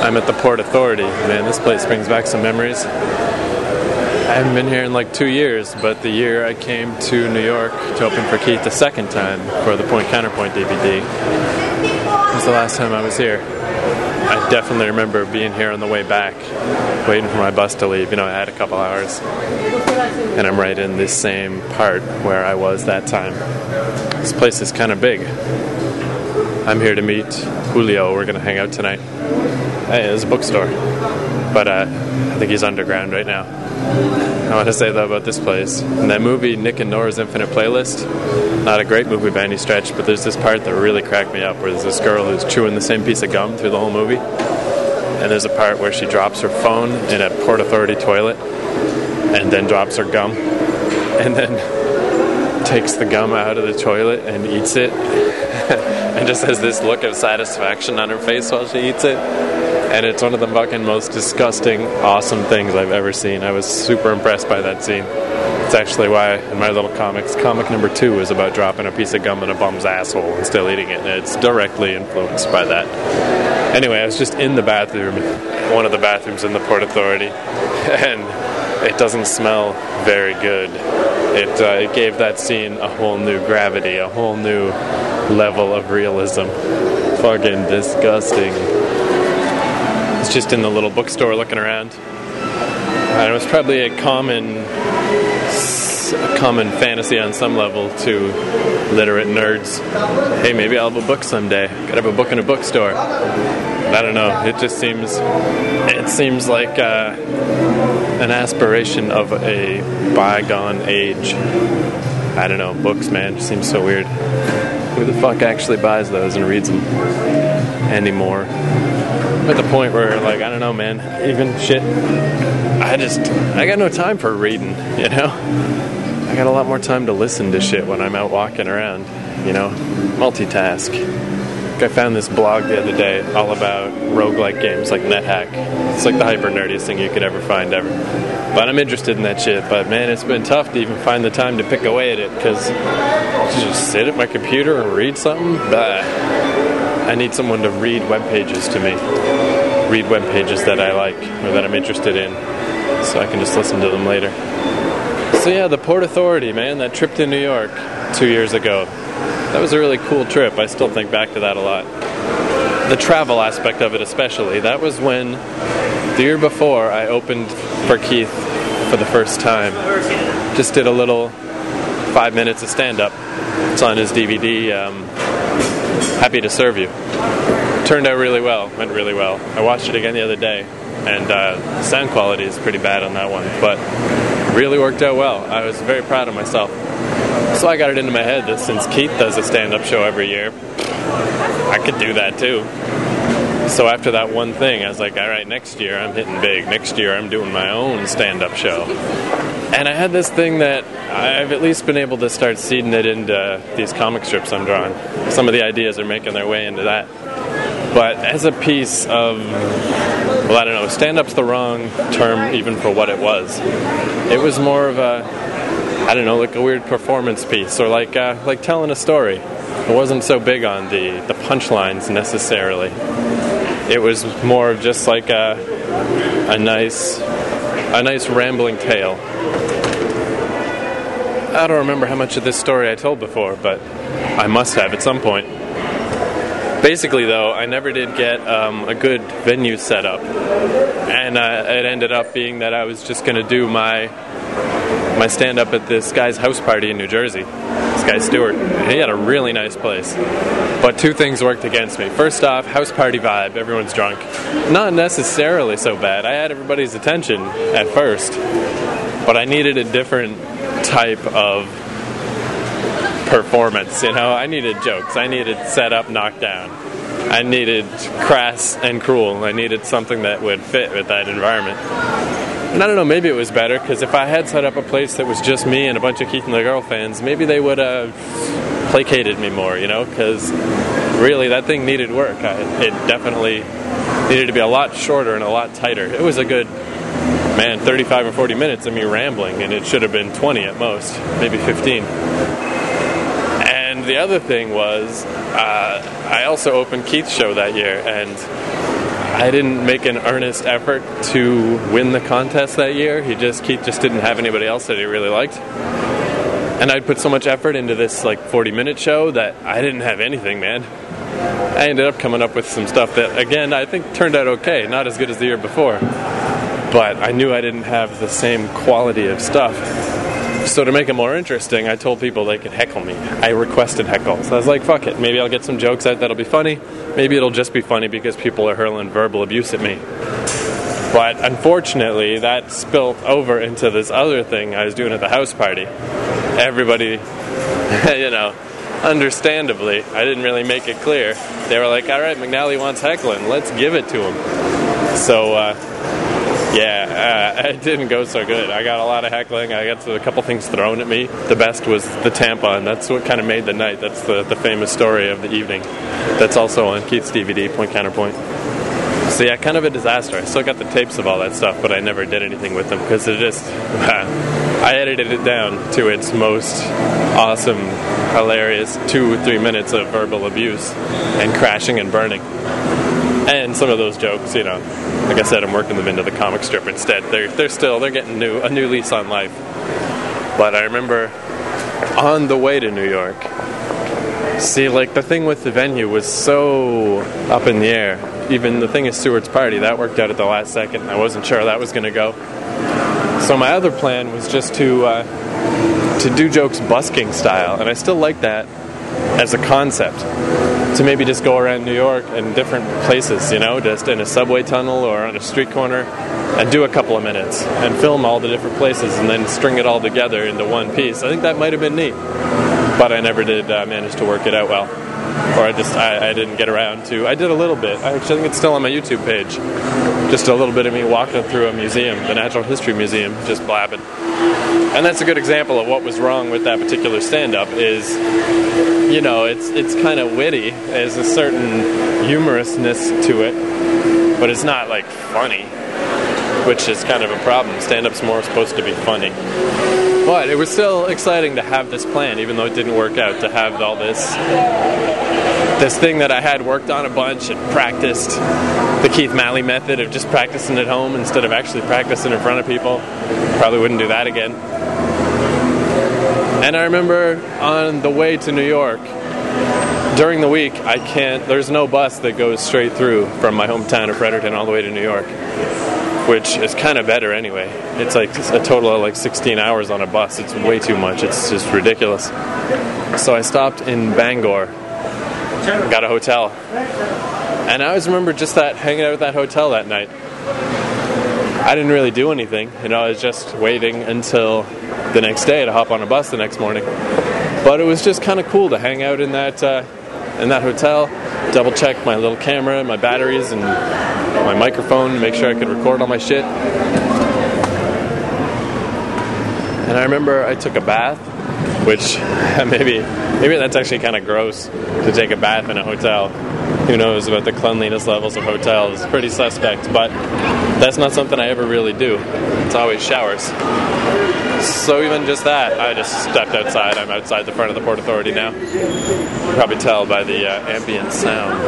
I'm at the Port Authority. Man, this place brings back some memories. I haven't been here in like 2 years, but the year I came to New York to open for Keith the second time for the Point Counterpoint DVD was the last time I was here. I definitely remember being here on the way back, waiting for my bus to leave. You know, I had a couple hours, and I'm right in this same part where I was that time. This place is kind of big. I'm here to meet Julio. We're going to hang out tonight. Hey, there's a bookstore, but I think he's underground right now. I want to say, though, about this place. In that movie, Nick and Nora's Infinite Playlist, not a great movie by any stretch, but there's this part that really cracked me up where there's this girl who's chewing the same piece of gum through the whole movie. And there's a part where she drops her phone in a Port Authority toilet and then drops her gum and then takes the gum out of the toilet and eats it and just has this look of satisfaction on her face while she eats it. And it's one of the fucking most disgusting, awesome things I've ever seen. I was super impressed by that scene. It's actually why in my little comics, comic number 2 is about dropping a piece of gum in a bum's asshole and still eating it. And it's directly influenced by that. Anyway, I was just in the bathroom, one of the bathrooms in the Port Authority, and it doesn't smell very good. It gave that scene a whole new gravity, a whole new level of realism. Fucking disgusting. I was just in the little bookstore looking around. And it was probably a common fantasy on some level to literate nerds. Hey, maybe I'll have a book someday. Gotta have a book in a bookstore. But I don't know. It just seems like an aspiration of a bygone age. I don't know. Books, man, just seems so weird. Who the fuck actually buys those and reads them anymore? I'm at the point where, like, I don't know, man, even shit, I got no time for reading, you know? I got a lot more time to listen to shit when I'm out walking around, you know? Multitask. I found this blog the other day all about roguelike games like NetHack. It's like the hyper nerdiest thing you could ever find ever. But I'm interested in that shit, but man, it's been tough to even find the time to pick away at it, because just sit at my computer and read something? Bah. I need someone to read web pages to me. Read web pages that I like or that I'm interested in, so I can just listen to them later. So yeah, the Port Authority, man, that trip to New York 2 years ago. That was a really cool trip. I still think back to that a lot. The travel aspect of it especially. That was when, the year before, I opened for Keith for the first time. Just did a little 5 minutes of stand-up. It's on his DVD, Happy to Serve You. Turned out really well. Went really well. I watched it again the other day, and sound quality is pretty bad on that one, but really worked out well. I was very proud of myself. So I got it into my head that since Keith does a stand-up show every year, I could do that too. So after that one thing, I was like, all right, next year I'm hitting big. Next year I'm doing my own stand-up show. And I had this thing that I've at least been able to start seeding it into these comic strips I'm drawing. Some of the ideas are making their way into that. But as a piece of, well, I don't know, stand-up's the wrong term even for what it was. It was more of a, I don't know, like a weird performance piece, or like telling a story. It wasn't so big on the punchlines necessarily. It was more of just like a nice rambling tale. I don't remember how much of this story I told before, but I must have at some point. Basically, though, I never did get a good venue set up, and it ended up being that I was just going to do my stand-up at this guy's house party in New Jersey. This guy Stewart, he had a really nice place. But two things worked against me. First off, house party vibe, everyone's drunk. Not necessarily so bad. I had everybody's attention at first, but I needed a different type of performance, you know? I needed jokes. I needed set up, knock down. I needed crass and cruel. I needed something that would fit with that environment. And I don't know, maybe it was better, because if I had set up a place that was just me and a bunch of Keith and the Girl fans, maybe they would have placated me more, you know? Because really, that thing needed work. It definitely needed to be a lot shorter and a lot tighter. It was a good, 35 or 40 minutes of me rambling, and it should have been 20 at most, maybe 15. And the other thing was, I also opened Keith's show that year, and I didn't make an earnest effort to win the contest that year. Keith just didn't have anybody else that he really liked. And I'd put so much effort into this 40-minute show that I didn't have anything, man. I ended up coming up with some stuff that, again, I think turned out okay. Not as good as the year before. But I knew I didn't have the same quality of stuff. So to make it more interesting, I told people they could heckle me. I requested heckle. So I was like, fuck it. Maybe I'll get some jokes out that'll be funny. Maybe it'll just be funny because people are hurling verbal abuse at me. But unfortunately, that spilled over into this other thing I was doing at the house party. Everybody, understandably, I didn't really make it clear. They were like, all right, McNally wants heckling. Let's give it to him. So, it didn't go so good. I got a lot of heckling. I got a couple things thrown at me. The best was the tampon. That's what kind of made the night. That's the famous story of the evening. That's also on Keith's DVD, Point Counterpoint. So yeah, kind of a disaster. I still got the tapes of all that stuff, but I never did anything with them because I edited it down to its most awesome, hilarious 2-3 minutes of verbal abuse and crashing and burning. And some of those jokes, like I said, I'm working them into the comic strip instead. They're getting a new lease on life. But I remember on the way to New York, the thing with the venue was so up in the air. Even the thing at Stewart's party, that worked out at the last second. I wasn't sure that was going to go. So my other plan was just to do jokes busking style, and I still like that as a concept. To maybe just go around New York and different places, just in a subway tunnel or on a street corner, and do a couple of minutes and film all the different places and then string it all together into one piece. I think that might have been neat, but I never did manage to work it out well. Or I didn't get around to. I did a little bit. I think it's still on my YouTube page. Just a little bit of me walking through a museum, the Natural History Museum, just blabbing. And that's a good example of what was wrong with that particular stand-up is, it's kind of witty. There's a certain humorousness to it, but it's not, funny, which is kind of a problem. Stand-up's more supposed to be funny. But it was still exciting to have this plan, even though it didn't work out, to have all this thing that I had worked on a bunch and practiced, the Keith Malley method of just practicing at home instead of actually practicing in front of people. Probably wouldn't do that again. And I remember on the way to New York, during the week, there's no bus that goes straight through from my hometown of Fredericton all the way to New York, which is kind of better anyway. It's a total of 16 hours on a bus. It's way too much. It's just ridiculous. So I stopped in Bangor, got a hotel, and I always remember just hanging out at that hotel that night. I didn't really do anything. I was just waiting until the next day to hop on a bus the next morning. But it was just kind of cool to hang out in that hotel, double check my little camera, my batteries, and my microphone to make sure I could record all my shit. And I remember I took a bath, which maybe that's actually kind of gross to take a bath in a hotel. Who knows about the cleanliness levels of hotels? It's pretty suspect, but that's not something I ever really do. It's always showers. So even just that, I just stepped outside. I'm outside the front of the Port Authority now. You can probably tell by the ambient sound.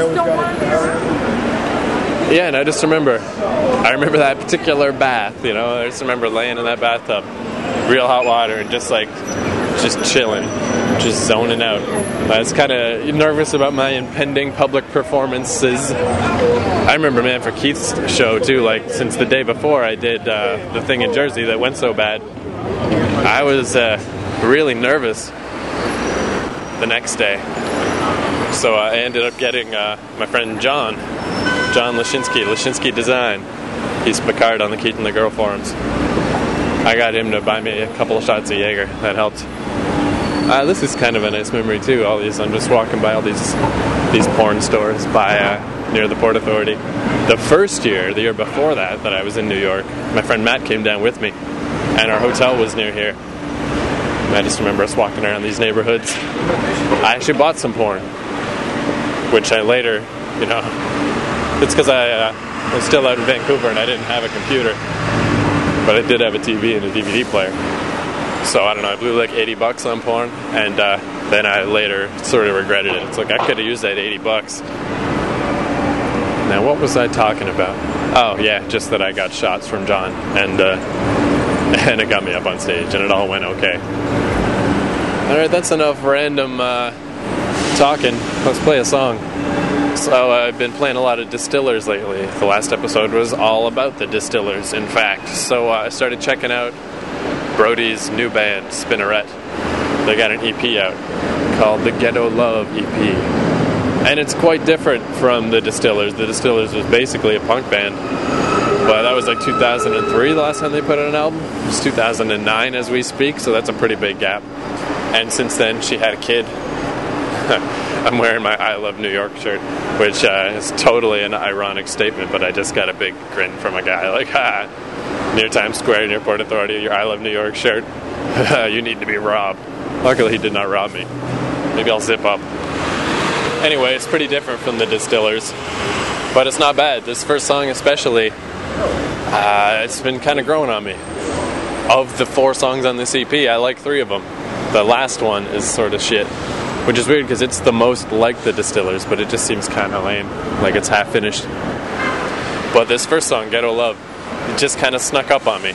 Yeah, and I remember that particular bath, I just remember laying in that bathtub, real hot water, and just chilling, just zoning out. I was kind of nervous about my impending public performances. I remember, man, for Keith's show, too, since the day before I did the thing in Jersey that went so bad, I was really nervous the next day. So I ended up getting my friend John Lashinsky Design. He's Picard on the Keith and the Girl forums. I got him to buy me a couple of shots of Jaeger. That helped. This is kind of a nice memory too. I'm just walking by all these porn stores near the Port Authority. The year before that I was in New York, my friend Matt came down with me, and our hotel was near here. And I just remember us walking around these neighborhoods. I actually bought some porn, which I later, it's because I was still out in Vancouver and I didn't have a computer, but I did have a TV and a DVD player. So I don't know, I blew $80 on porn, and then I later sort of regretted it. It's I could have used that $80 Now, what was I talking about? Oh, yeah, just that I got shots from John, and and it got me up on stage, and it all went okay. Alright, that's enough random talking. Let's play a song. So I've been playing a lot of Distillers lately. The last episode was all about the Distillers, in fact. So I started checking out Brody's new band, Spinneret. They got an EP out called the Ghetto Love EP. And it's quite different from the Distillers. The Distillers was basically a punk band. But that was like 2003 the last time they put out an album. It's 2009 as we speak, so that's a pretty big gap. And since then, she had a kid. I'm wearing my I Love New York shirt, which is totally an ironic statement, but I just got a big grin from a guy like, ha, near Times Square, near Port Authority, your I Love New York shirt. You need to be robbed. Luckily, he did not rob me. Maybe I'll zip up. Anyway, it's pretty different from the Distillers, but it's not bad. This first song especially, it's been kind of growing on me. Of the 4 songs on this EP, I like 3 of them. The last one is sort of shit, which is weird because it's the most like the Distillers, but it just seems kind of lame, like it's half finished. But this first song, Ghetto Love, it just kind of snuck up on me.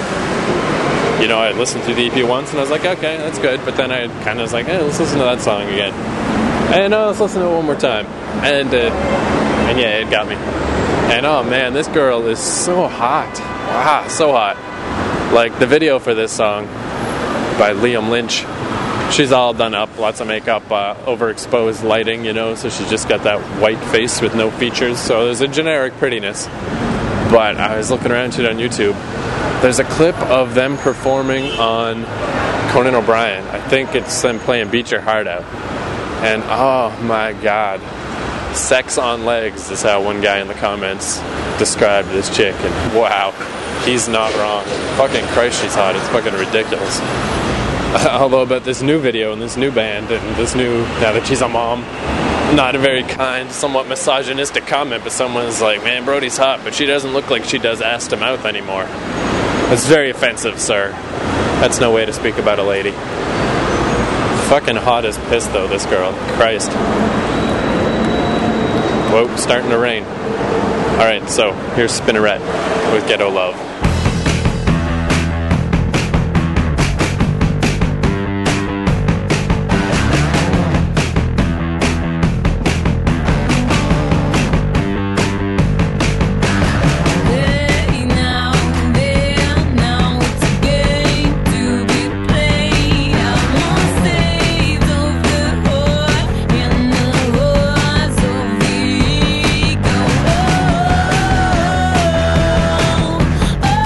You know, I listened through the EP once and I was like, okay, that's good, but then I kind of was like, hey, let's listen to that song again. And let's listen to it one more time. And yeah, it got me. And oh man, this girl is so hot. Wow, so hot. Like the video for this song by Liam Lynch, she's all done up, lots of makeup, overexposed lighting, you know, so she's just got that white face with no features, so there's a generic prettiness. But I was looking around to it on YouTube. There's a clip of them performing on Conan O'Brien. I think it's them playing Beat Your Heart Out. And oh my god, sex on legs is how one guy in the comments described this chick, and wow, he's not wrong. Fucking Christ, she's hot. It's fucking ridiculous. Although about this new video and this new band and this new, now that she's a mom, not a very kind, somewhat misogynistic comment, but someone's like, man, Brody's hot, but she doesn't look like she does ass to mouth anymore. That's very offensive, sir. That's no way to speak about a lady. Fucking hot as piss, though, this girl. Christ. Whoa, starting to rain. Alright, so here's Spinneret with Ghetto Love. Oh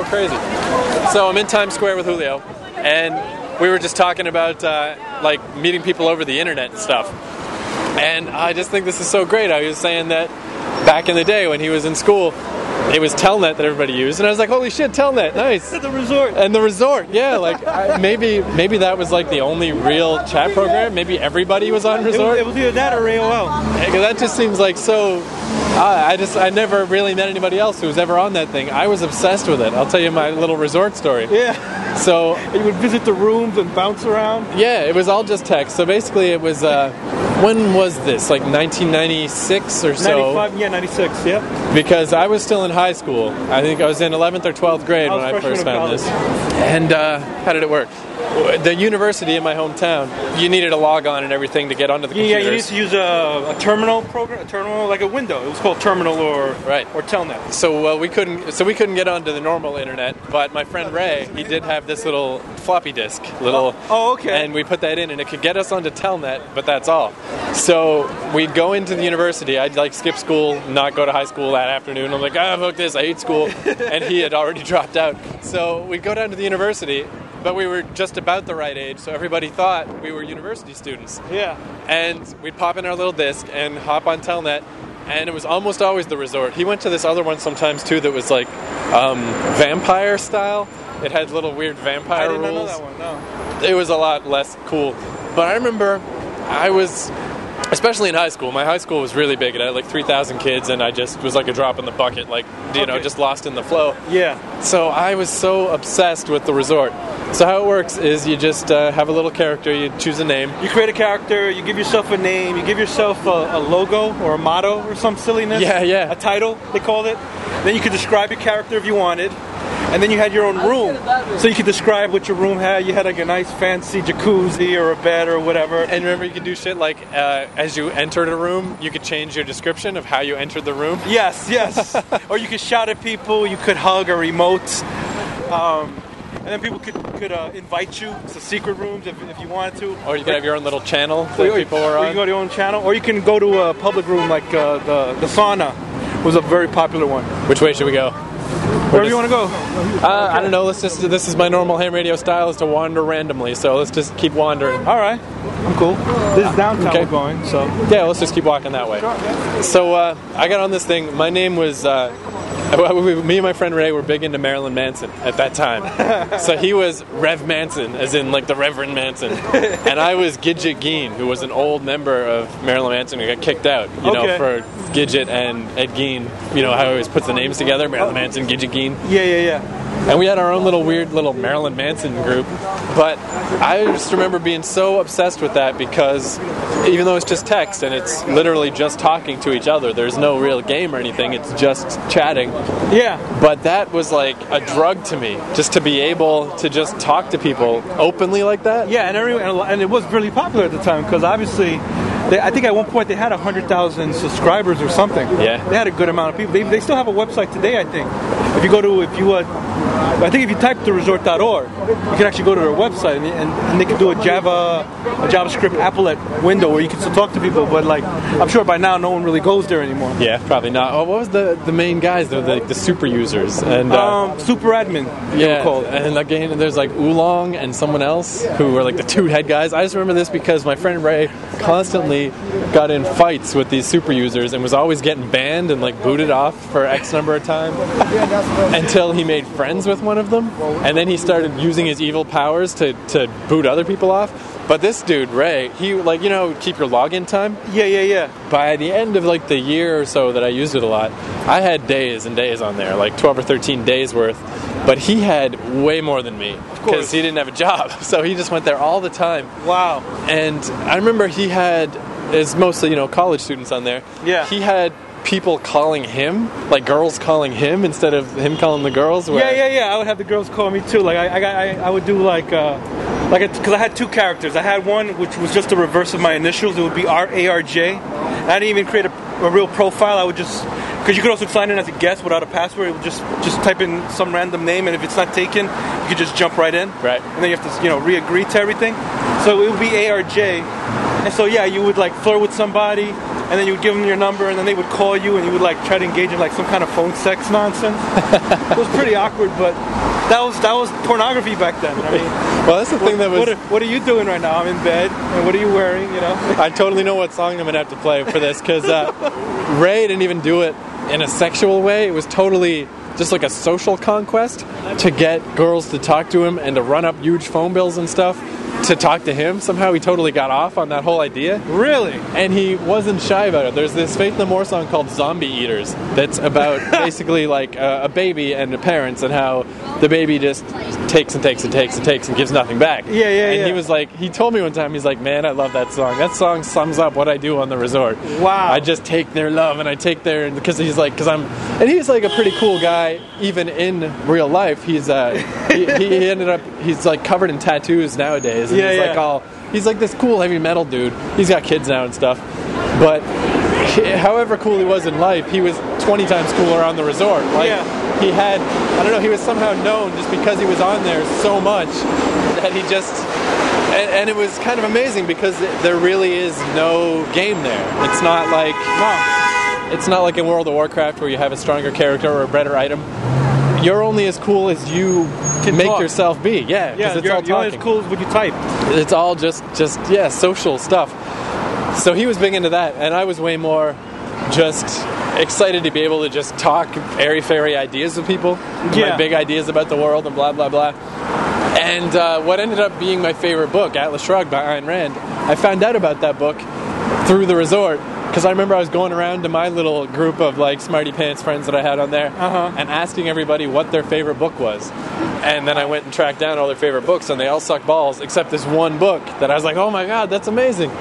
crazy. So I'm in Times Square with Julio, and we were just talking about like meeting people over the internet and stuff. And I just think this is so great. I was saying that back in the day when he was in school, it was Telnet that everybody used, and I was like, "Holy shit, Telnet, nice!" The resort. And the resort, yeah, like maybe that was like the only real chat program. Maybe everybody was on resort. It was either that or AOL. Because that just seems like so. I never really met anybody else who was ever on that thing. I was obsessed with it. I'll tell you my little resort story. Yeah. So you would visit the rooms and bounce around. Yeah, it was all just text. So basically, it was. When was this? Like 1996 or so? 95, yeah, 96, yeah. Because I was still in high school. I think I was in 11th or 12th grade when I first found this. And how did it work? The university in my hometown, you needed a log on and everything to get onto the computers. Yeah, you need to use a terminal program, like a window. It was called Terminal or Telnet. So we couldn't get onto the normal internet. But my friend Ray, he did have this little floppy disk, Oh, okay. And we put that in, and it could get us onto Telnet, but that's all. So we'd go into the university. I'd like skip school, not go to high school that afternoon. I'm like, fuck this, I hate school. And he had already dropped out. So we'd go down to the university, but we were just about the right age, so everybody thought we were university students. Yeah. And we'd pop in our little disc and hop on Telnet, and it was almost always the resort. He went to this other one sometimes too that was like vampire style. It had little weird vampire rules. I didn't know that one, no. It was a lot less cool. But I remember especially in high school, my high school was really big. It had like 3,000 kids, and I just was like a drop in the bucket, like, just lost in the flow. Yeah. So I was so obsessed with the resort. So how it works is you just have a little character, you choose a name. You create a character, you give yourself a name, you give yourself a logo or a motto or some silliness. Yeah. A title, they called it. Then you could describe your character if you wanted. And then you had your own room, so you could describe what your room had. You had like a nice fancy jacuzzi or a bed or whatever. And remember, you could do shit like as you entered a room, you could change your description of how you entered the room. Yes. Or you could shout at people, you could hug or emote. And then people could invite you to secret rooms if you wanted to. Or you could have your own little channel that people were on. Or you can go to your own channel. Or you can go to a public room like the sauna was a very popular one. Which way should we go? Wherever you want to go. I don't know. This is my normal ham radio style, is to wander randomly. So let's just keep wandering. All right. I'm cool. This is downtown we're going, so. Yeah, let's just keep walking that way. So I got on this thing. My name was... me and my friend Ray were big into Marilyn Manson at that time. So he was Rev Manson, as in like the Reverend Manson. And I was Gidget Gein, who was an old member of Marilyn Manson who got kicked out, you know, for Gidget and Ed Gein. You know how he always puts the names together, Marilyn Manson, Gidget Gein. Yeah. And we had our own weird little Marilyn Manson group. But I just remember being so obsessed with that because even though it's just text and it's literally just talking to each other, there's no real game or anything, it's just chatting. Yeah. But that was like a drug to me, just to be able to just talk to people openly like that. Yeah, and it was really popular at the time because obviously... I think at one point they had 100,000 subscribers or something. Yeah. They had a good amount of people. They still have a website today, I think. I think if you type to resort.org, you can actually go to their website and they can do a JavaScript applet window where you can still talk to people. But like, I'm sure by now no one really goes there anymore. Yeah, probably not. Oh, what was the main guys? They're the super users and super admin. Yeah, were called. And again, there's like Oolong and someone else who were like the two head guys. I just remember this because my friend Ray constantly got in fights with these super users and was always getting banned and like booted off for X number of time until he made friends with one of them, and then he started using his evil powers to boot other people off. But this dude, Ray, he keep your login time. Yeah. By the end of like the year or so that I used it a lot, I had days and days on there, like 12 or 13 days worth. But he had way more than me because he didn't have a job, so he just went there all the time. Wow. And I remember it's mostly college students on there. Yeah. He had people calling him, like girls calling him instead of him calling the girls. Yeah. I would have the girls call me too. Like I would do because I had two characters. I had one which was just the reverse of my initials. It would be RARJ. I didn't even create a real profile. I would just, because you could also sign in as a guest without a password. It would just type in some random name, and if it's not taken, you could just jump right in. Right. And then you have to re-agree to everything. So it would be ARJ. And so yeah, you would like flirt with somebody. and then you would give them your number, and then they would call you, and you would like try to engage in like some kind of phone sex nonsense. It was pretty awkward, but that was pornography back then. I mean, well, that's the thing that was. What are you doing right now? I'm in bed, and what are you wearing? You know. I totally know what song I'm gonna have to play for this because Ray didn't even do it in a sexual way. It was totally just like a social conquest to get girls to talk to him and to run up huge phone bills and stuff to talk to him. Somehow he totally got off on that whole idea. Really? And he wasn't shy about it. There's this Faith No More song called Zombie Eaters that's about basically like a baby and the parents and how the baby just takes and takes and takes and takes and gives nothing back. And he was like, he told me one time, he's like, man, I love that song. That song sums up what I do on the resort. Wow. I just take their love and I take their, because he's like, and he's like a pretty cool guy even in real life. He's he ended up, he's like covered in tattoos nowadays. And he's like this cool heavy metal dude. He's got kids now and stuff. But however cool he was in life, he was 20 times cooler on the resort. He had, I don't know, he was somehow known just because he was on there so much that he just, and it was kind of amazing because there really is no game there. It's not like, it's not like in World of Warcraft where you have a stronger character or a better item. You're only as cool as you can make yourself be. Yeah, because it's all talking. You're only as cool as what you type. It's all just social stuff. So he was big into that, and I was way more just excited to be able to just talk airy-fairy ideas with people, my big ideas about the world and blah, blah, blah. And what ended up being my favorite book, Atlas Shrugged by Ayn Rand, I found out about that book through the resort. Because I remember I was going around to my little group of like smarty pants friends that I had on there and asking everybody what their favorite book was. And then I went and tracked down all their favorite books and they all suck balls except this one book that I was like, oh my god, that's amazing.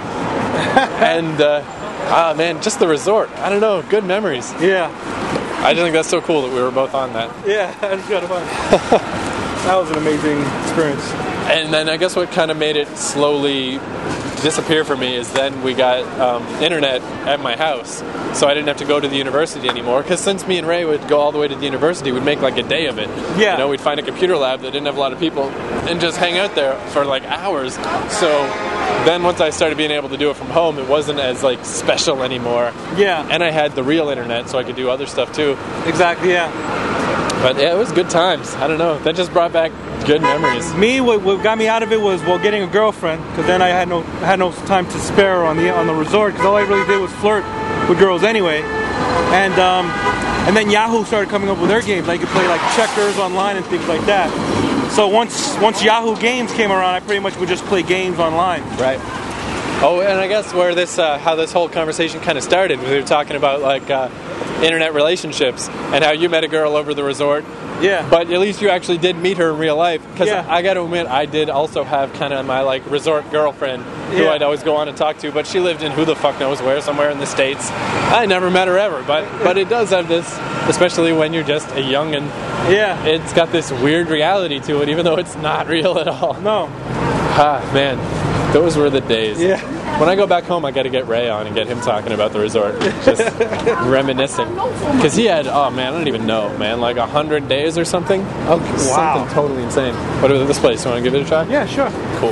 And man, just the resort. I don't know, good memories. Yeah. I just think that's so cool that we were both on that. Yeah, that's kind of fun. That was an amazing experience. And then I guess what kind of made it slowly disappear for me is then we got internet at my house, so I didn't have to go to the university anymore, because since me and Ray would go all the way to the university, we'd make like a day of it. Yeah. You know, we'd find a computer lab that didn't have a lot of people and just hang out there for like hours. So then once I started being able to do it from home, it wasn't as like special anymore. Yeah. And I had the real internet, so I could do other stuff too. Exactly, yeah. But yeah, it was good times. I don't know. That just brought back good memories. Me, what got me out of it was getting a girlfriend, because then I had no time to spare on the resort, because all I really did was flirt with girls anyway. And then Yahoo started coming up with their games. I could play like checkers online and things like that. So once Yahoo Games came around, I pretty much would just play games online. Right. Oh, and I guess where this how this whole conversation kind of started, we were talking about like internet relationships and how you met a girl over the resort. Yeah. But at least you actually did meet her in real life. Because I got to admit, I did also have kind of my like resort girlfriend who I'd always go on and talk to. But she lived in who the fuck knows where, somewhere in the States. I never met her ever. But it does have this, especially when you're just a youngin'. Yeah. It's got this weird reality to it, even though it's not real at all. No. Man. Those were the days. Yeah. When I go back home, I got to get Ray on and get him talking about the resort. Just reminiscing. Because he had, oh man, I don't even know, man, like 100 days or something. Oh, wow. Something totally insane. What about this place? You want to give it a try? Yeah, sure. Cool.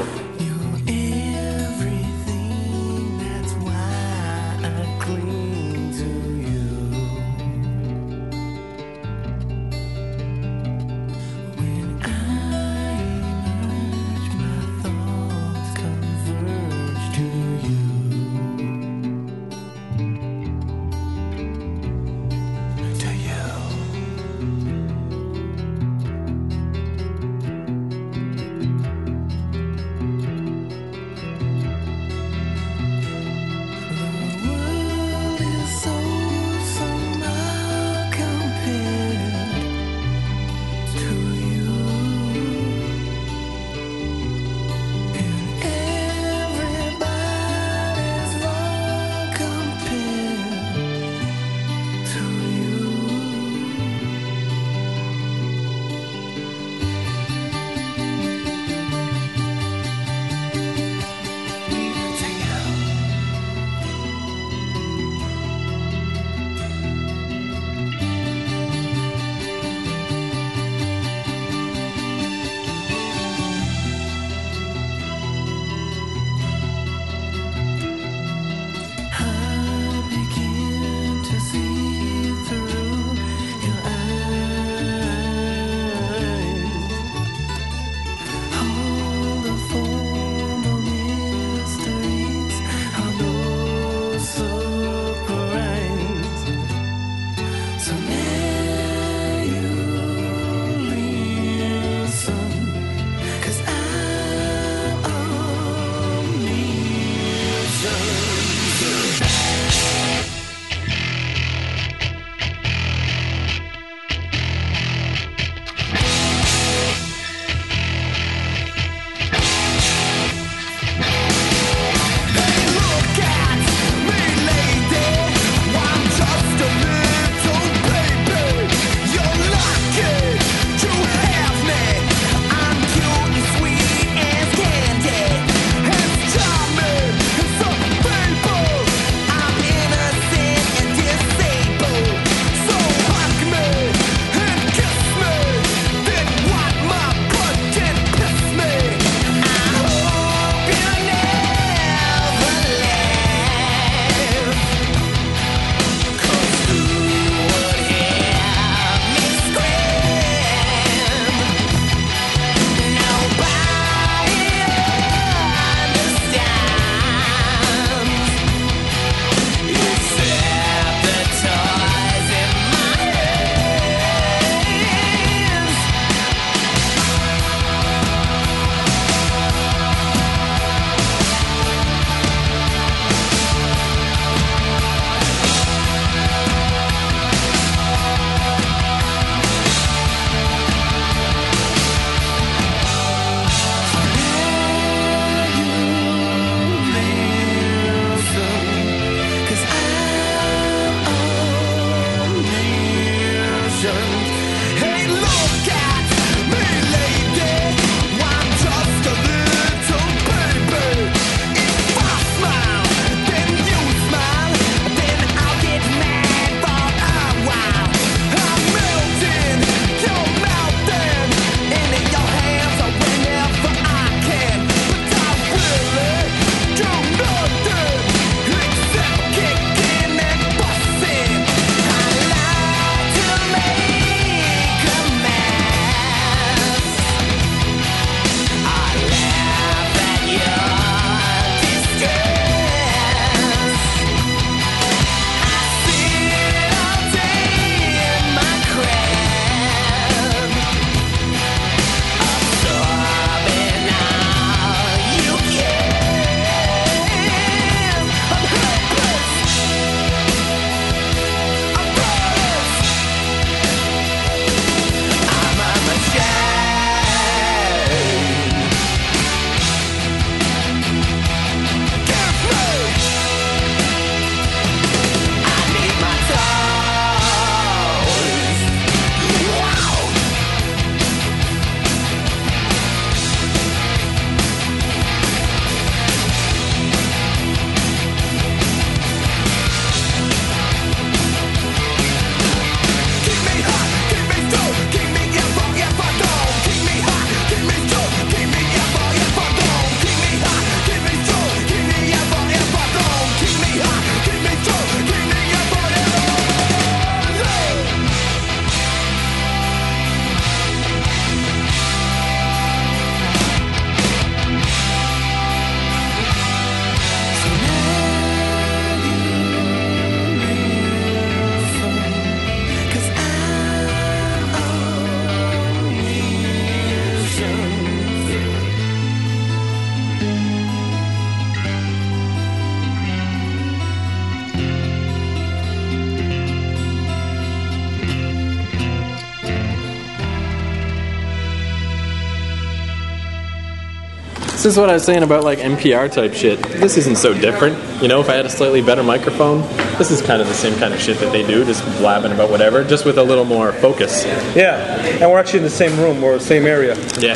This is what I was saying about like NPR type shit. This isn't so different. You know, if I had a slightly better microphone, this is kind of the same kind of shit that they do, just blabbing about whatever, just with a little more focus. Yeah, and we're actually in the same room, or the same area. Yeah.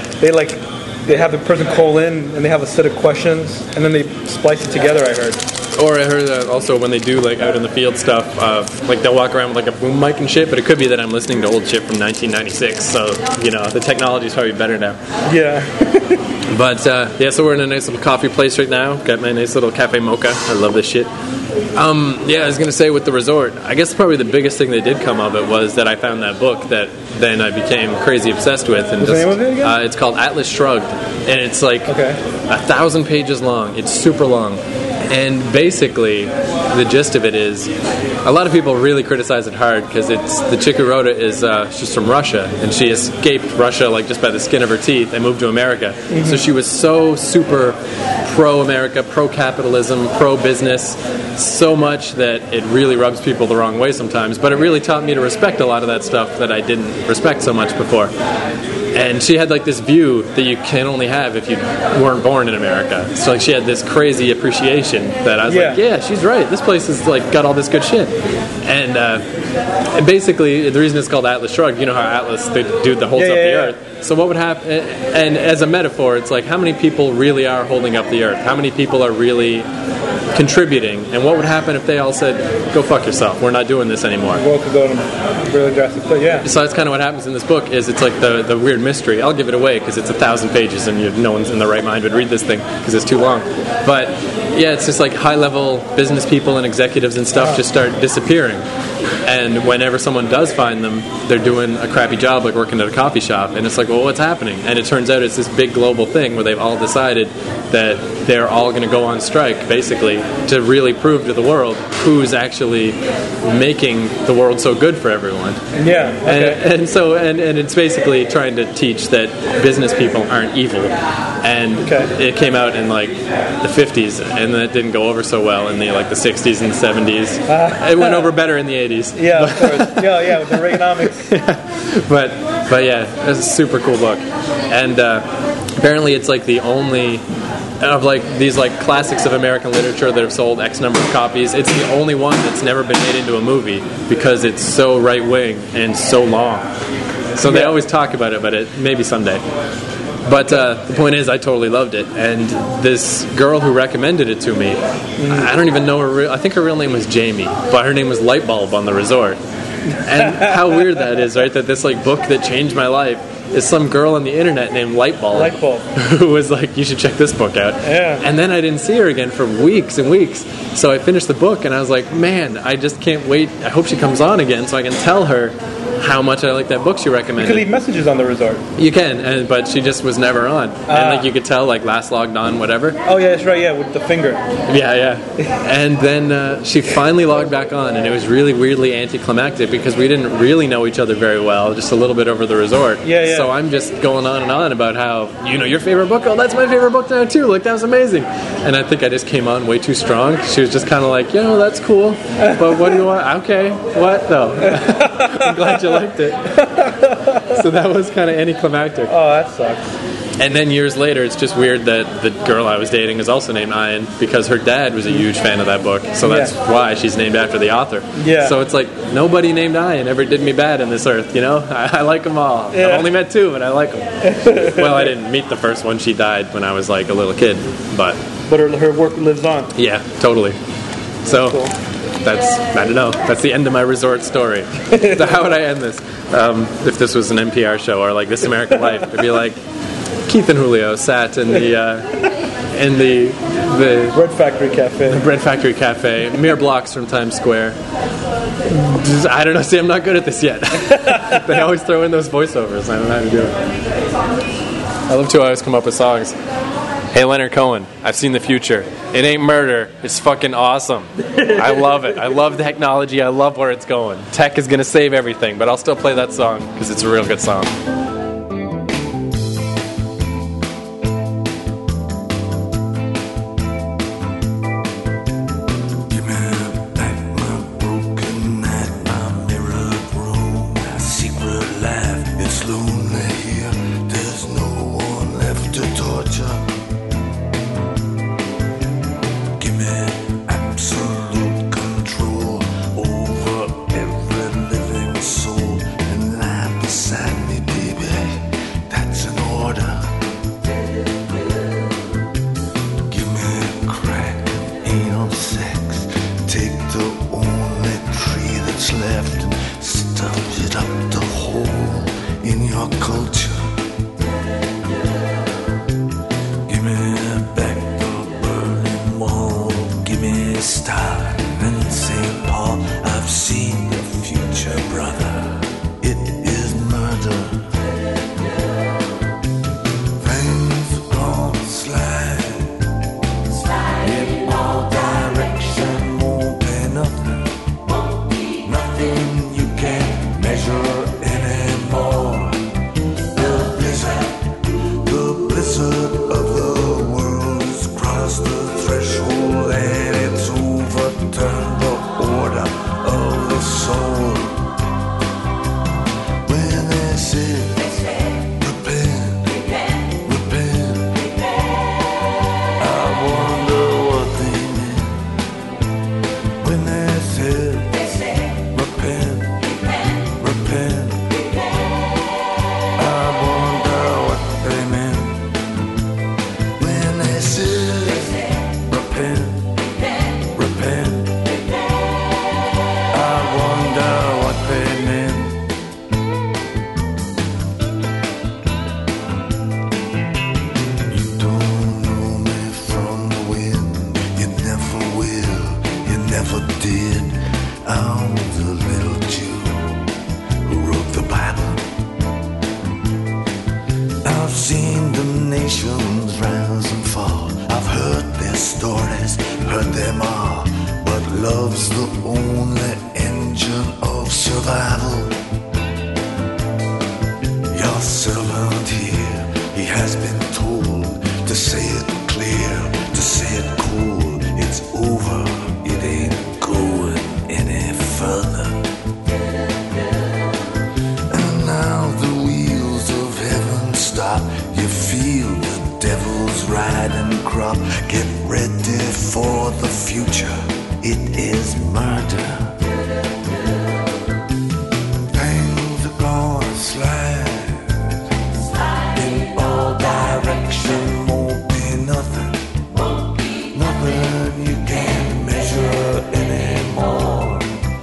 They have the person call in, and they have a set of questions, and then they splice it together, I heard. Or I heard that also when they do like out in the field stuff, like they'll walk around with like a boom mic and shit, but it could be that I'm listening to old shit from 1996, so, you know, the technology's probably better now. Yeah. But, yeah, so we're in a nice little coffee place right now. Got my nice little Cafe Mocha. I love this shit. Yeah, I was going to say with the resort, I guess probably the biggest thing that did come of it was that I found that book that then I became crazy obsessed with. And What's the name of it again? It's called Atlas Shrugged. And it's like 1,000 pages long. It's super long. And basically, the gist of it is, a lot of people really criticize it hard because it's the chick who wrote it is she's from Russia, and she escaped Russia like just by the skin of her teeth and moved to America. Mm-hmm. So she was so super pro-America, pro-capitalism, pro-business, so much that it really rubs people the wrong way sometimes. But it really taught me to respect a lot of that stuff that I didn't respect so much before. And she had like this view that you can only have if you weren't born in America. So like she had this crazy appreciation that I was like, yeah, she's right. This place is like got all this good shit. And basically, the reason it's called Atlas Shrugged, you know how Atlas, the dude that holds up the earth. So what would happen? And as a metaphor, it's like how many people really are holding up the earth? How many people are really contributing? And what would happen if they all said, "Go fuck yourself. We're not doing this anymore." The world could go in a really drastic place. Yeah. So that's kind of what happens in this book. Is it's like the weird mystery. I'll give it away because it's 1,000 pages and no one's in their right mind would read this thing because it's too long. But yeah, it's just like high-level business people and executives and stuff just start disappearing. And whenever someone does find them, they're doing a crappy job, like working at a coffee shop. And it's like, well, what's happening? And it turns out it's this big global thing where they've all decided that they're all going to go on strike, basically, to really prove to the world who's actually making the world so good for everyone. Yeah. Okay. And it's basically trying to teach that business people aren't evil. And it came out in like the 50s, and that didn't go over so well in the like the 60s and 70s. It went over better in the 80s. Yeah, of course. Yeah, with the Reaganomics. But yeah, it's a super cool book. And apparently it's like the only of like these like classics of American literature that have sold X number of copies. It's the only one that's never been made into a movie because it's so right wing and so long. So they always talk about it, but maybe someday. But the point is, I totally loved it. And this girl who recommended it to me, I don't even know her I think her real name was Jamie, but her name was Lightbulb on the resort. And how weird that is, right? That this like book that changed my life is some girl on the internet named Lightbulb, who was like, you should check this book out. Yeah. And then I didn't see her again for weeks and weeks. So I finished the book, and I was like, man, I just can't wait. I hope she comes on again so I can tell her how much I like that book she recommended. You can leave messages on the resort. You can, but she just was never on. And like you could tell, like last logged on, whatever. Oh yeah, that's right. Yeah, with the finger. Yeah. And then she finally logged back on, and it was really weirdly anticlimactic because we didn't really know each other very well, just a little bit over the resort. Yeah. So I'm just going on and on about how, your favorite book. Oh, that's my favorite book now too. Like that was amazing. And I think I just came on way too strong. She was just kind of like, that's cool, but what do you want? Okay, what though? I'm glad you liked it. So that was kind of anticlimactic. Oh, that sucks. And then years later, it's just weird that the girl I was dating is also named Ian because her dad was a huge fan of that book. So that's why she's named after the author. Yeah. So it's like nobody named Ian ever did me bad in this earth, I like them all. Yeah. I've only met 2, but I like them. Well, I didn't meet the first one. She died when I was like a little kid. But her work lives on. Yeah, totally. So... Cool. I don't know. That's the end of my resort story. So how would I end this? If this was an NPR show or like This American Life, it'd be like Keith and Julio sat in the Bread Factory Cafe. The Bread Factory Cafe, mere blocks from Times Square. I don't know. See, I'm not good at this yet. They always throw in those voiceovers. I don't know how to do it. I love to always come up with songs. Hey, Leonard Cohen, I've seen the future. It ain't murder. It's fucking awesome. I love it. I love the technology. I love where it's going. Tech is going to save everything, but I'll still play that song because it's a real good song. You feel the devil's wrath. pride and crop. Get ready for the future. It is murder. Things are gonna slide in all directions. Won't be nothing, nothing you can measure anymore.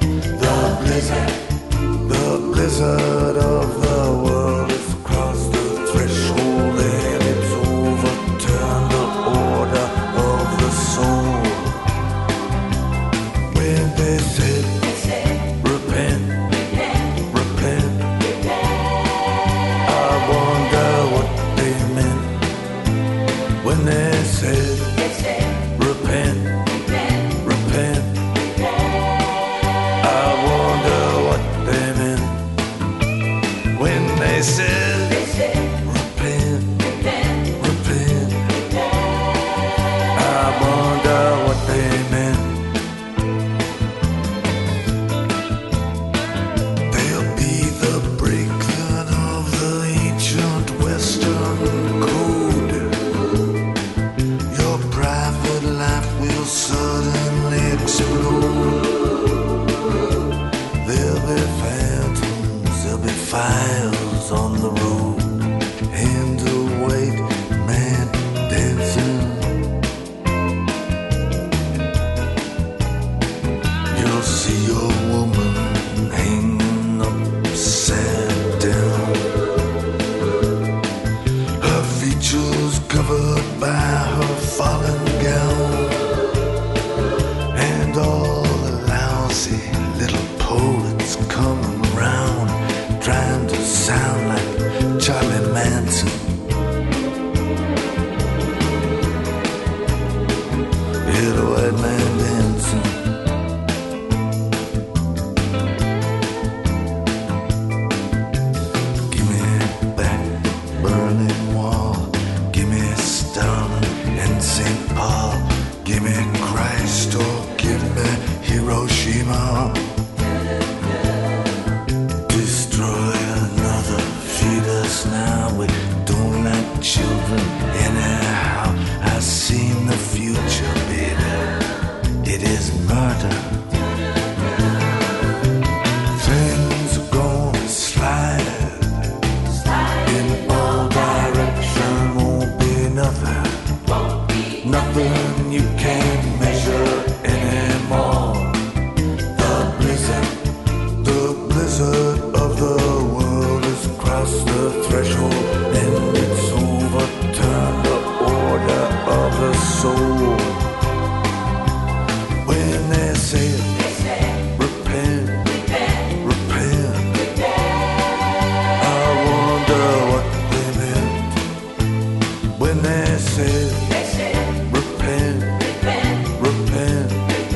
The blizzard of the world has crossed the threshold and it's overturned the order of the soul. When they said, repent, repent, I wonder what they meant. When they said, repent, repent, I wonder what they meant. When they said, repent, repent, I wonder what they meant. They'll be the breakdown of the ancient Western code. Your private life will suddenly explode. There'll be phantoms, there'll be files on the road, and a white man dancing. You'll see a woman hanging upside down, her features covered by her fallen gown, and all the lousy little poets coming round, trying to sound like Charlie Manson. Hear the white man dancing. Give me back the burning wall. Give me Stalin and St. Paul. Give me Christ or give me Hiroshima. Destroy another, feed us now. We don't like children anyhow. I seen the future, baby. It is murder. Things are gonna slide in all directions. Won't be nothing, nothing you can't measure anymore. The blizzard of the world has crossed the threshold and it's overturned the order of the soul. When they say repent, repent, I wonder what they meant. When they say repent, repent,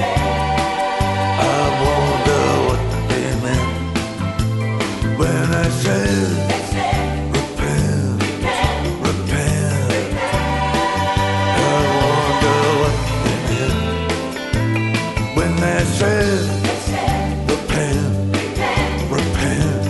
I wonder what they meant. When I said repent, repent, I wonder what they meant. When they said repent, repent.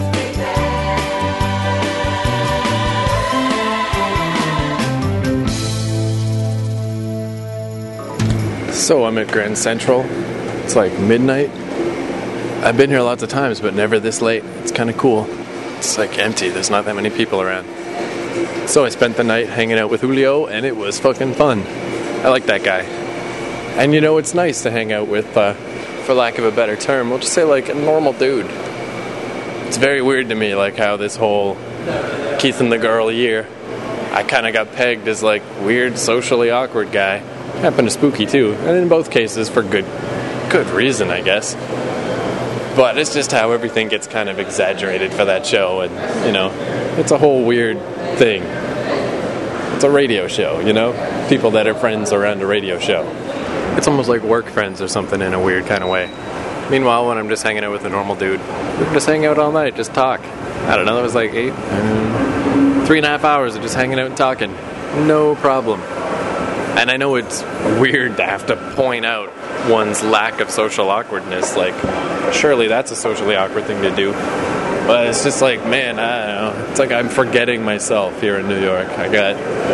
So I'm at Grand Central. It's like midnight. I've been here lots of times, but never this late. It's kind of cool. It's like empty. There's not that many people around. So I spent the night hanging out with Julio, and it was fucking fun. I like that guy. And you know, it's nice to hang out with, for lack of a better term, we'll just say like a normal dude. It's very weird to me, like how this whole Keith and the Girl year, I kind of got pegged as like weird, socially awkward guy. Happened to Spooky too, and in both cases for good reason, I guess. But it's just how everything gets kind of exaggerated for that show, and you know, it's a whole weird thing. It's a radio show, you know? People that are friends around a radio show. It's almost like work friends or something in a weird kind of way. Meanwhile, when I'm just hanging out with a normal dude, we can just hang out all night, just talk. I don't know, it was like 3.5 hours of just hanging out and talking. No problem. And I know it's weird to have to point out one's lack of social awkwardness. Like, surely that's a socially awkward thing to do. But it's just like, man, I don't know. It's like I'm forgetting myself here in New York. I got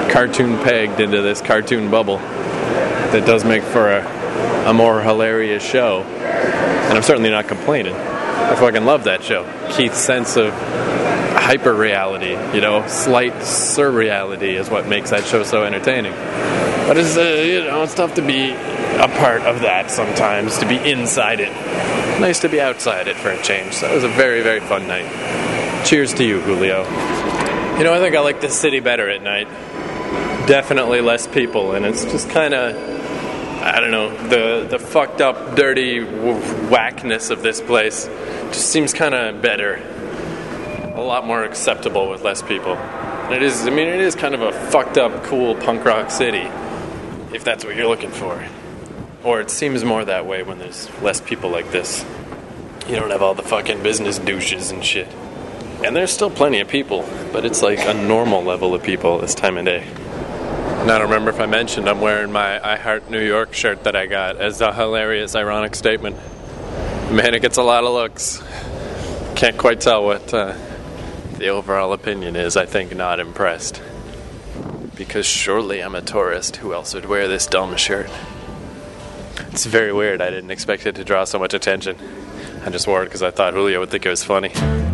cartoon pegged into this cartoon bubble that does make for a more hilarious show. And I'm certainly not complaining. I fucking love that show. Keith's sense of hyper-reality, slight surreality is what makes that show so entertaining. But it's tough to be a part of that sometimes, to be inside it. Nice to be outside it for a change. So it was a very, very fun night. Cheers to you, Julio. I think I like the city better at night. Definitely less people, and it's just kind of, I don't know, the fucked up, dirty whackness of this place just seems kind of better. A lot more acceptable with less people. And it is kind of a fucked up, cool punk rock city, if that's what you're looking for. Or it seems more that way when there's less people like this. You don't have all the fucking business douches and shit. And there's still plenty of people, but it's like a normal level of people this time of day. And I don't remember if I mentioned I'm wearing my I Heart New York shirt that I got as a hilarious, ironic statement. Man, it gets a lot of looks. Can't quite tell what the overall opinion is. I think not impressed. Because surely I'm a tourist. Who else would wear this dumb shirt? It's very weird. I didn't expect it to draw so much attention. I just wore it because I thought Julio would think it was funny.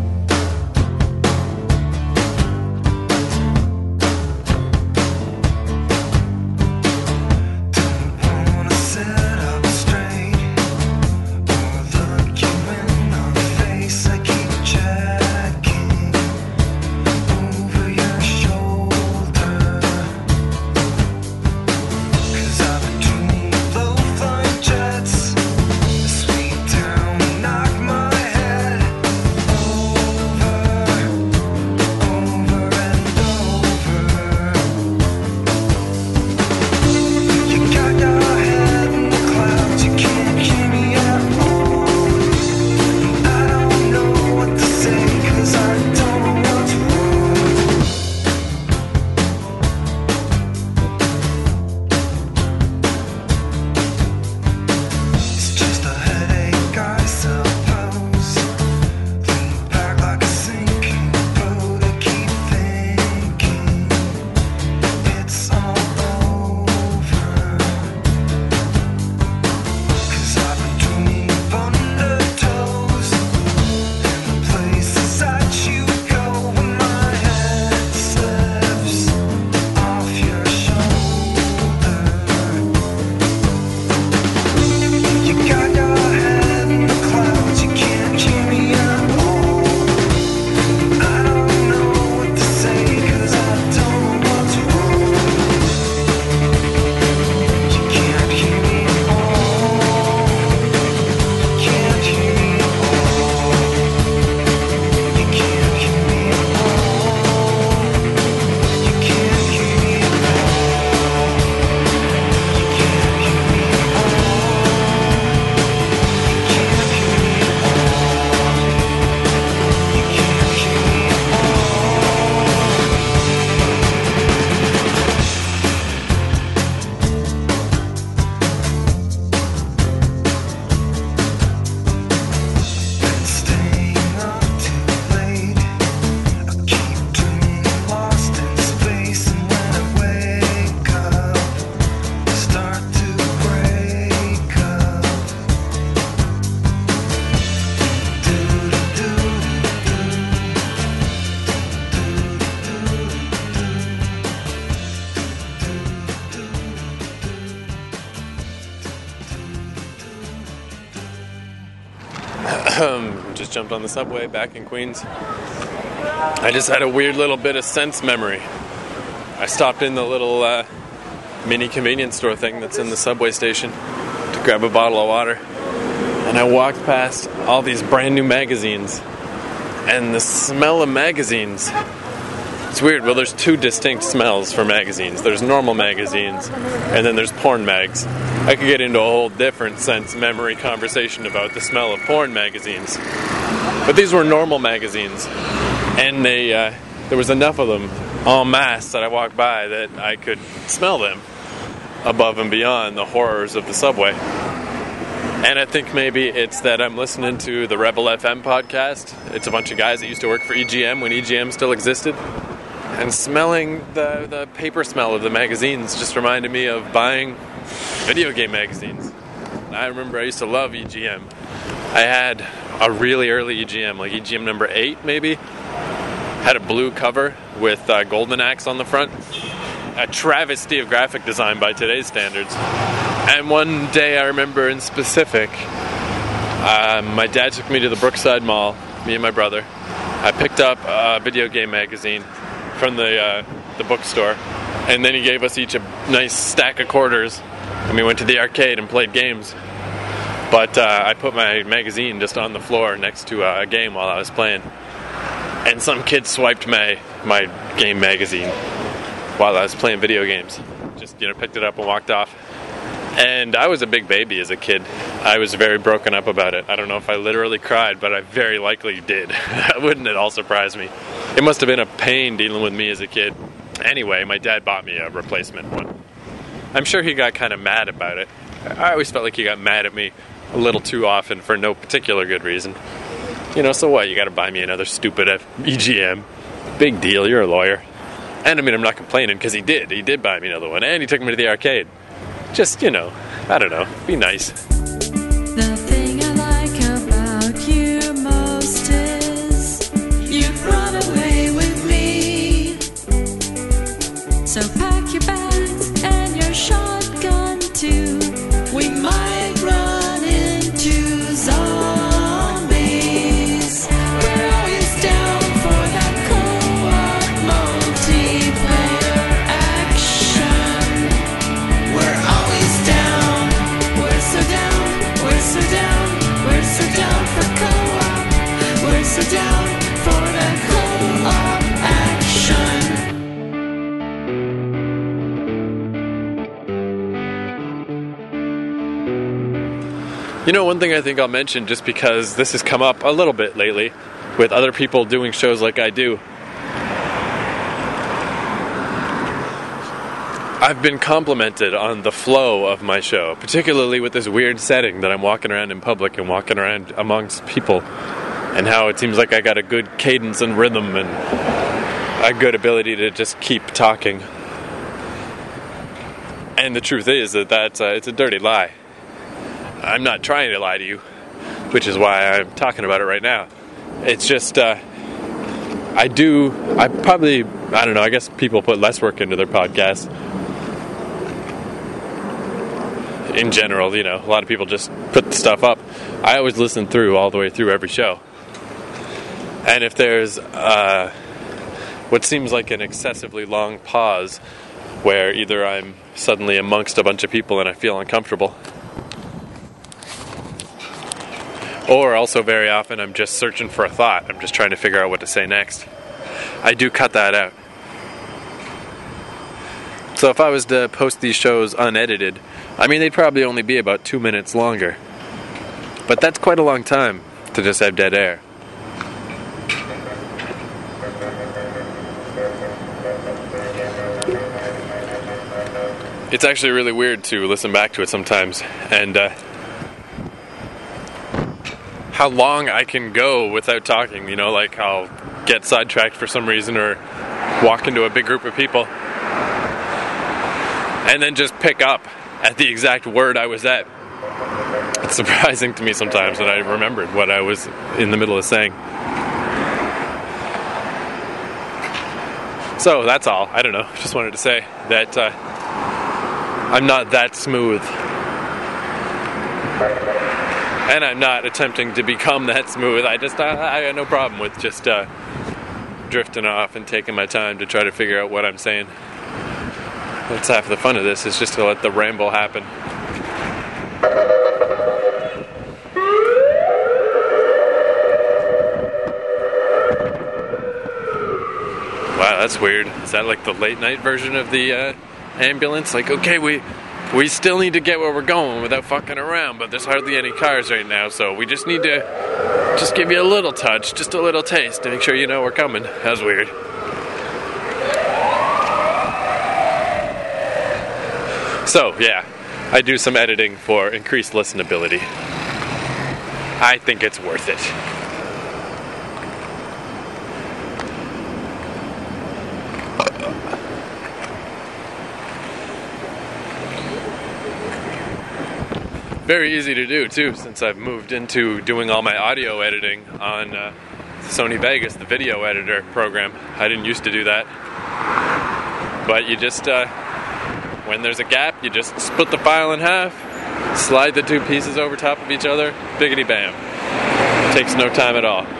Just jumped on the subway back in Queens. I just had a weird little bit of sense memory. I stopped in the little mini convenience store thing that's in the subway station to grab a bottle of water. And I walked past all these brand new magazines. And the smell of magazines, it's weird. Well, there's two distinct smells for magazines. There's normal magazines, and then there's porn mags. I could get into a whole different sense memory conversation about the smell of porn magazines. But these were normal magazines, and there was enough of them en masse that I walked by that I could smell them above and beyond the horrors of the subway. And I think maybe it's that I'm listening to the Rebel FM podcast. It's a bunch of guys that used to work for EGM when EGM still existed. And smelling the paper smell of the magazines just reminded me of buying video game magazines. I remember I used to love EGM. I had a really early EGM, like EGM number 8 maybe. Had a blue cover with Golden Axe on the front. A travesty of graphic design by today's standards. And one day I remember in specific, my dad took me to the Brookside Mall, me and my brother. I picked up a video game magazine from the bookstore, and then he gave us each a nice stack of quarters, and we went to the arcade and played games. But I put my magazine just on the floor next to a game while I was playing, and some kid swiped my game magazine while I was playing video games. Just, picked it up and walked off. And I was a big baby as a kid. I was very broken up about it. I don't know if I literally cried, but I very likely did. Wouldn't it all surprise me? It must have been a pain dealing with me as a kid. Anyway, my dad bought me a replacement one. I'm sure he got kind of mad about it. I always felt like he got mad at me a little too often for no particular good reason. So what? You gotta buy me another stupid EGM. Big deal, you're a lawyer. And I mean, I'm not complaining, because he did. He did buy me another one, and he took me to the arcade. Just, I don't know, be nice. The thing I like about you most is you've run away with me. So pack your bags and your shotgun too. We might run into zombies. We're always down for that co-op multiplayer action. We're always down. We're so down. We're so down. We're so down for co-op. We're so down for that co-op action. One thing I think I'll mention, just because this has come up a little bit lately with other people doing shows like I do. I've been complimented on the flow of my show, particularly with this weird setting that I'm walking around in public and walking around amongst people, and how it seems like I got a good cadence and rhythm and a good ability to just keep talking. And the truth is that it's a dirty lie. I'm not trying to lie to you, which is why I'm talking about it right now. It's just, I guess people put less work into their podcasts. In general, a lot of people just put the stuff up. I always listen all the way through every show. And if there's what seems like an excessively long pause, where either I'm suddenly amongst a bunch of people and I feel uncomfortable, or also very often I'm just searching for a thought. I'm just trying to figure out what to say next. I do cut that out. So if I was to post these shows unedited, they'd probably only be about 2 minutes longer. But that's quite a long time to just have dead air. It's actually really weird to listen back to it sometimes, and how long I can go without talking, like I'll get sidetracked for some reason or walk into a big group of people and then just pick up at the exact word I was at. It's surprising to me sometimes that I remembered what I was in the middle of saying. So that's all. I don't know. Just wanted to say that I'm not that smooth. And I'm not attempting to become that smooth. I got no problem with just drifting off and taking my time to try to figure out what I'm saying. That's half the fun of this, is just to let the ramble happen. Wow, that's weird. Is that like the late night version of the ambulance? Like, okay, we still need to get where we're going without fucking around, but there's hardly any cars right now, so we just need to just give you a little touch, just a little taste to make sure you know we're coming. That's weird. So, yeah, I do some editing for increased listenability. I think it's worth it. very easy to do too, since I've moved into doing all my audio editing on Sony Vegas, the video editor program. I didn't used to do that. But you just, when there's a gap, you just split the file in half, slide the two pieces over top of each other, biggity bam. Takes no time at all.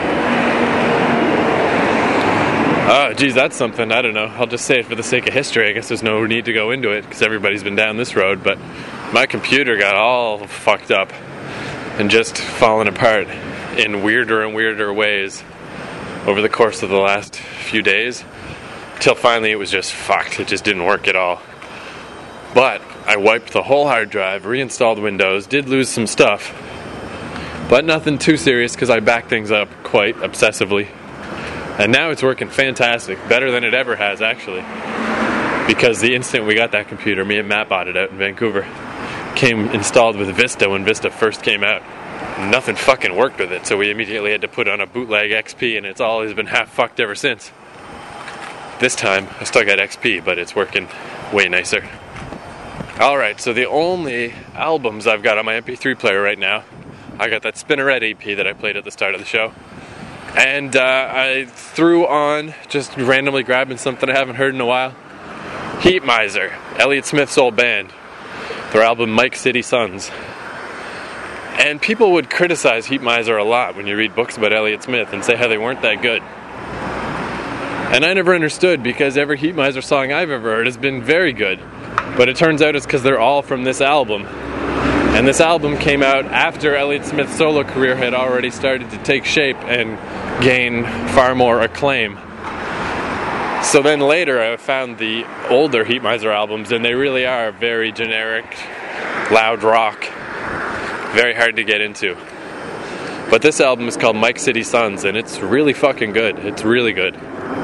Oh, geez, that's something. I don't know. I'll just say it for the sake of history. I guess there's no need to go into it because everybody's been down this road. But my computer got all fucked up and just fallen apart in weirder and weirder ways over the course of the last few days. Till finally it was just fucked. It just didn't work at all. But I wiped the whole hard drive, reinstalled Windows, did lose some stuff. But nothing too serious because I backed things up quite obsessively. And now it's working fantastic, better than it ever has actually. Because the instant we got that computer, me and Matt bought it out in Vancouver, came installed with Vista when Vista first came out. Nothing fucking worked with it, so we immediately had to put on a bootleg XP, and it's always been half fucked ever since. This time, I still got XP, but it's working way nicer. Alright, so the only albums I've got on my MP3 player right now, I got that Spinneret EP that I played at the start of the show. And I threw on, just randomly grabbing something I haven't heard in a while, Heat Miser, Elliott Smith's old band, their album Mike City Sons. And people would criticize Heat Miser a lot when you read books about Elliott Smith and say how they weren't that good. And I never understood because every Heat Miser song I've ever heard has been very good. But it turns out it's because they're all from this album. And this album came out after Elliott Smith's solo career had already started to take shape and gain far more acclaim. So then later I found the older Heat Miser albums, and they really are very generic, loud rock. Very hard to get into. But this album is called Mike City Sons, and it's really fucking good. It's really good.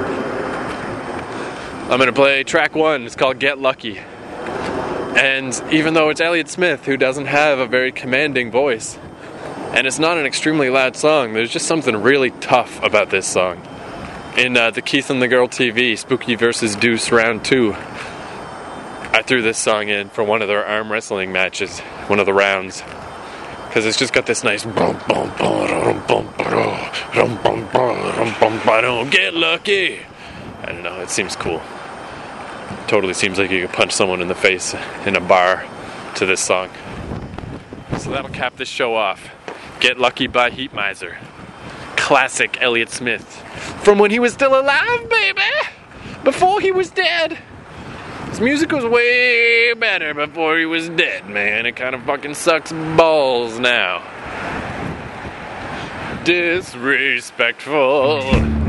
I'm going to play track 1. It's called Get Lucky. And even though it's Elliott Smith, who doesn't have a very commanding voice, and it's not an extremely loud song, there's just something really tough about this song. In the Keith and the Girl TV, Spooky vs. Deuce Round 2, I threw this song in for one of their arm wrestling matches, one of the rounds. Because it's just got this nice get lucky. I don't know, it seems cool. Totally seems like you could punch someone in the face in a bar to this song. So that'll cap this show off. Get Lucky by Heat Miser. Classic Elliott Smith. From when he was still alive, baby! Before he was dead! His music was way better before he was dead, man. It kind of fucking sucks balls now. Disrespectful.